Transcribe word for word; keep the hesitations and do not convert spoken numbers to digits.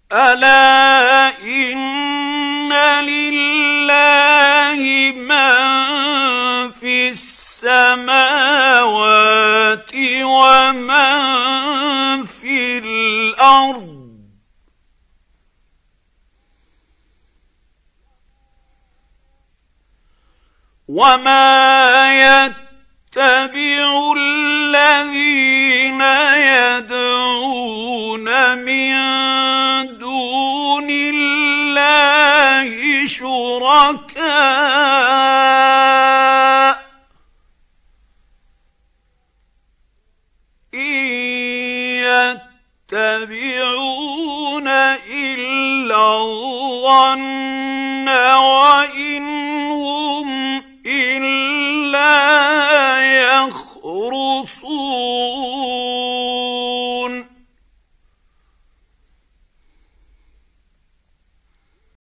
ألا إن لله من في السماوات ومن في الأرض وما يتبع الذين يدعون من دون الله شركاء إن يتبعون إلا الظن وإن هم إلا يخرصون